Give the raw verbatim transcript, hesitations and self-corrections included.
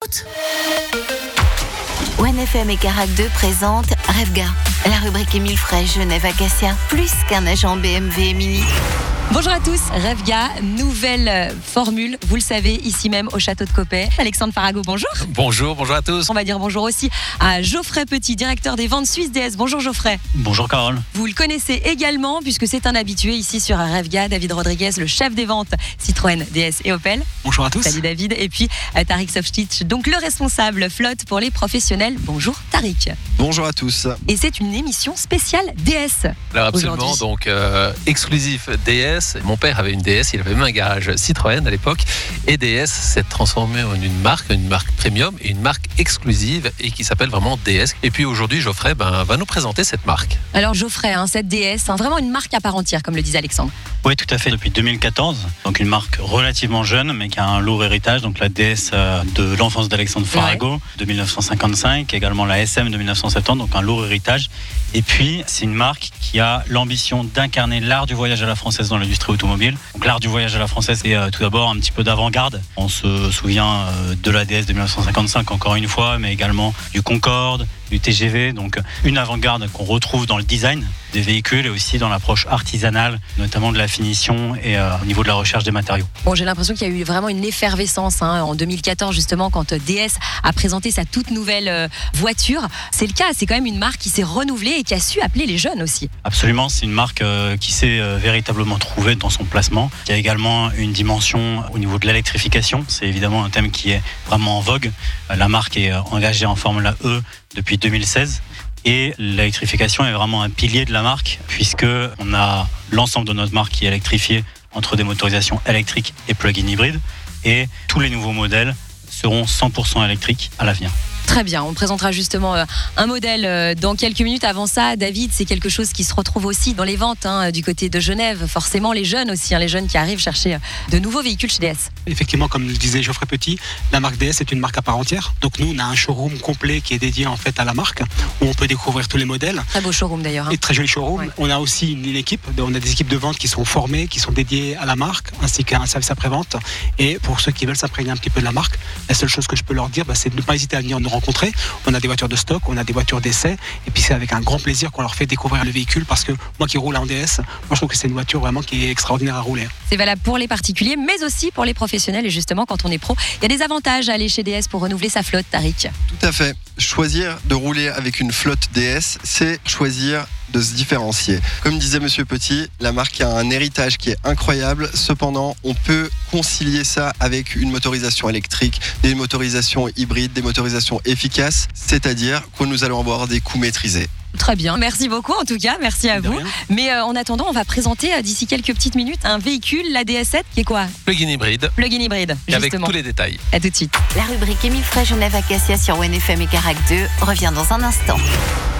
route. O N F M et Carac deux présente Revga, la rubrique Émile Frey, Genève Acacia, plus qu'un agent B M W et Mini. Bonjour à tous, Revga, nouvelle formule, vous le savez, ici même au château de Coppet. Alexandre Farago, bonjour. Bonjour, bonjour à tous. On va dire bonjour aussi à Geoffrey Petit, directeur des ventes Suisse D S. Bonjour Geoffrey. Bonjour Carole. Vous le connaissez également puisque c'est un habitué ici sur Revga. David Rodriguez, le chef des ventes Citroën, D S et Opel. Bonjour à tous. Salut David. Et puis euh, Tariq Softic, donc le responsable flotte pour les professionnels. Bonjour Tariq. Bonjour à tous. Et c'est une émission spéciale D S. Alors absolument, donc euh, exclusif D S. Mon père avait une D S, il avait même un garage Citroën à l'époque. Et D S s'est transformé en une marque, une marque premium et une marque exclusive et qui s'appelle vraiment D S. Et puis aujourd'hui, Geoffrey ben, va nous présenter cette marque. Alors Geoffrey, hein, cette D S, hein, vraiment une marque à part entière, comme le disait Alexandre. Oui, tout à fait, depuis deux mille quatorze. Donc une marque relativement jeune, mais qui a un lourd héritage. Donc la D S de l'enfance d'Alexandre Farago, ouais. de dix-neuf cent cinquante-cinq, également la S M de dix-neuf cent soixante-dix, donc un lourd héritage. Et puis, c'est une marque qui a l'ambition d'incarner l'art du voyage à la française dans l'industrie automobile. Donc l'art du voyage à la française, c'est euh, tout d'abord un petit peu d'avant-garde. On se souvient euh, de la D S de dix-neuf cent cinquante-cinq encore une fois, mais également du Concorde, du T G V, donc une avant-garde qu'on retrouve dans le design des véhicules et aussi dans l'approche artisanale, notamment de la finition et euh, au niveau de la recherche des matériaux. Bon, j'ai l'impression qu'il y a eu vraiment une effervescence hein, en deux mille quatorze justement quand D S a présenté sa toute nouvelle euh, voiture. C'est le cas, c'est quand même une marque qui s'est renouvelée et qui a su appeler les jeunes aussi. Absolument, c'est une marque euh, qui s'est euh, véritablement trouvée dans son placement. Il y a également une dimension au niveau de l'électrification. C'est évidemment un thème qui est vraiment en vogue. Euh, la marque est euh, engagée en Formule E depuis deux mille seize. Et l'électrification est vraiment un pilier de la marque puisque on a l'ensemble de notre marque qui est électrifié entre des motorisations électriques et plug-in hybrides et tous les nouveaux modèles seront cent pour cent électriques à l'avenir. Très bien, on présentera justement euh, un modèle euh, dans quelques minutes. Avant ça, David, c'est quelque chose qui se retrouve aussi dans les ventes hein, du côté de Genève. Forcément, les jeunes aussi, hein, les jeunes qui arrivent chercher euh, de nouveaux véhicules chez D S. Effectivement, comme le disait Geoffrey Petit, la marque D S est une marque à part entière. Donc nous, on a un showroom complet qui est dédié en fait à la marque, où on peut découvrir tous les modèles. Très beau showroom d'ailleurs. Hein. Et très joli showroom. Ouais. On a aussi une, une équipe, on a des équipes de vente qui sont formées, qui sont dédiées à la marque, ainsi qu'à un service après-vente. Et pour ceux qui veulent s'imprégner un petit peu de la marque, la seule chose que je peux leur dire, bah, c'est de ne pas hésiter à venir nous rencontrer. On a des voitures de stock, on a des voitures d'essai, et puis c'est avec un grand plaisir qu'on leur fait découvrir le véhicule, parce que moi qui roule en D S, moi je trouve que c'est une voiture vraiment qui est extraordinaire à rouler. C'est valable pour les particuliers, mais aussi pour les professionnels, et justement quand on est pro, il y a des avantages à aller chez D S pour renouveler sa flotte, Tariq. Tout à fait. Choisir de rouler avec une flotte D S, c'est choisir de se différencier. Comme disait Monsieur Petit, la marque a un héritage qui est incroyable. Cependant, on peut concilier ça avec une motorisation électrique, des motorisations hybrides, des motorisations efficaces, c'est-à-dire que nous allons avoir des coûts maîtrisés. Très bien, merci beaucoup en tout cas, merci à vous. Mais euh, en attendant, on va présenter euh, d'ici quelques petites minutes un véhicule, la D S sept, qui est quoi ? Plug-in hybride. Plug-in hybride, justement. Avec tous les détails. À tout de suite. La rubrique Émile Frey, Genève Acacia sur O N F M et Carac deux revient dans un instant.